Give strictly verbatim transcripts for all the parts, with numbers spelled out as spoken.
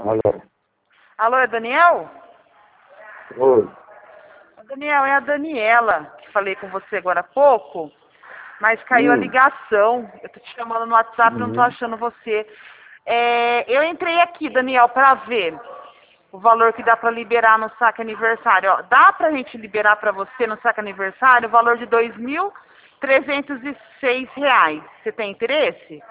Alô? Alô, é Daniel? Oi. Daniel, é a Daniela, que falei com você agora há pouco, mas caiu a Hum. ligação. Eu tô te chamando no WhatsApp e não tô Uhum. achando você. É, eu entrei aqui, Daniel, para ver o valor que dá para liberar no saque aniversário. Ó, dá pra gente liberar para você no saque aniversário o valor de dois mil trezentos e seis reais. Você tem interesse?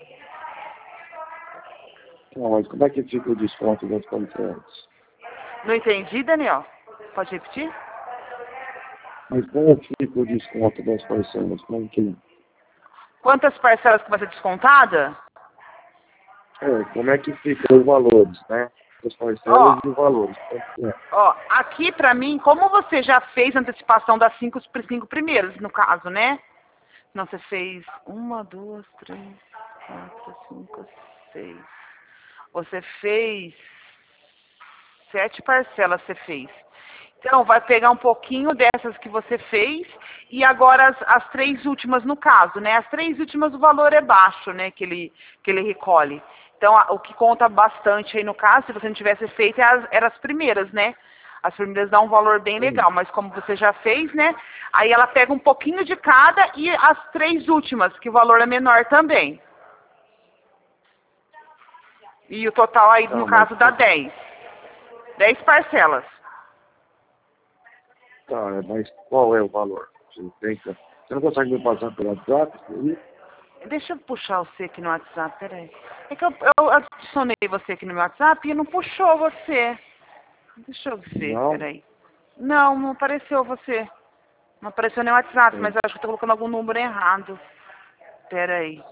Não, mas como é que fica o desconto das parcelas? Não entendi, Daniel. Pode repetir? Mas como fica o desconto das parcelas? Como que... Quantas parcelas que vai ser descontada? É, como é que fica os valores, né? As parcelas Ó, e os valores. Quanto que é? ó, aqui pra mim, como você já fez a antecipação das cinco, cinco primeiros, no caso, né? Não, você fez uma, duas, três, quatro, cinco, seis. Você fez sete parcelas, você fez. Então, vai pegar um pouquinho dessas que você fez e agora as, as três últimas no caso, né? As três últimas o valor é baixo, né? Que ele, que ele recolhe. Então, a- o que conta bastante aí no caso, se você não tivesse feito, é as- eram as primeiras, né? As primeiras dão um valor bem Hum. legal, mas como você já fez, né? Aí ela pega um pouquinho de cada e as três últimas, que o valor é menor também. E o total aí, no Tá, mas, caso, dá dez. dez parcelas. tá, mas qual é o valor? Você, tem que... Você não consegue me passar pelo WhatsApp? Isso aí? Deixa eu puxar você aqui no WhatsApp, peraí. É que eu, eu adicionei você aqui no meu WhatsApp e não puxou você. Deixa eu ver, Não? peraí. Não, não apareceu você. Não apareceu nem o WhatsApp, mas Sim. eu acho que eu tô colocando algum número errado. Peraí.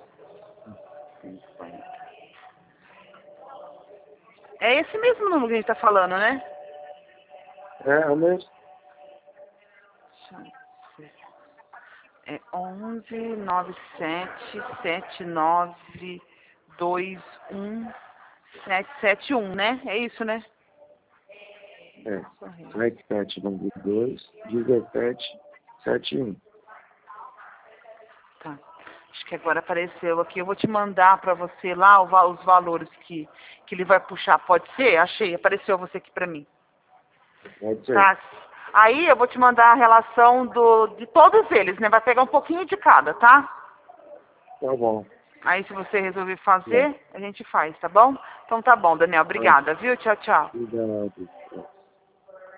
É esse mesmo número que a gente tá falando, né? É, é mesmo? Deixa eu ver. É onze nove sete sete nove dois um sete sete um, né? É isso, né? É. Correio. sete sete nove dois, dezessete setenta e um. Tá. Acho que agora apareceu aqui. Eu vou te mandar para você lá o va- os valores que, que ele vai puxar. Pode ser? Achei. Apareceu você aqui para mim. Pode ser. Tá. Aí eu vou te mandar a relação do, de todos eles, né? Vai pegar um pouquinho de cada, tá? Tá bom. Aí se você resolver É. fazer, a gente faz, tá bom? Então tá bom, Daniel. Tá. Obrigada, viu? Tchau, tchau. Obrigado.